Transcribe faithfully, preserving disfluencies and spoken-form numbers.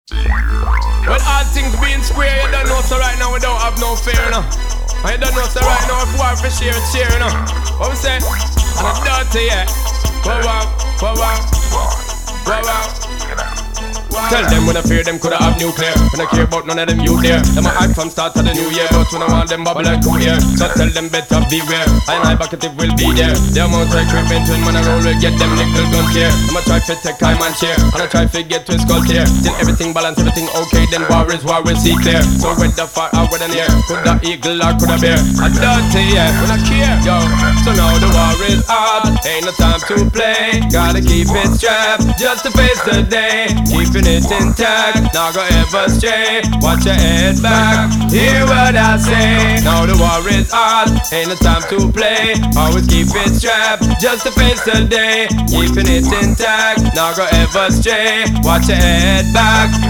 When all things being square, you don't know so right now we don't have no fear, no. And you don't know so right now if war for share, share, no. What we say? And I'm dirty, yeah. Wow, wow, wow, wow, wow, wow. Tell them when I fear them coulda have nuclear. When I care about none of them you there. Them a hype from start to the new year, but when I want them bubble like cool here. So tell them better beware. I and I bucket it will be there. The amount of equipment when man a roll will get them nickel guns here. I'ma try to take time and share, and I try to get to his skull here. Till everything balance, everything okay, then war is war we see clear. So whether far or whether near, coulda eagle or coulda bear. I dirty yeah, when I care, yo. So now the war is hard, ain't no time to play. Gotta keep it strapped, just to face the day. Keeping it intact, not go ever stray. Watch your head back, hear what I say. Now the war is hard, ain't no time to play. Always keep it strapped, just to face the day. Keeping it intact, not go ever stray. Watch your head back.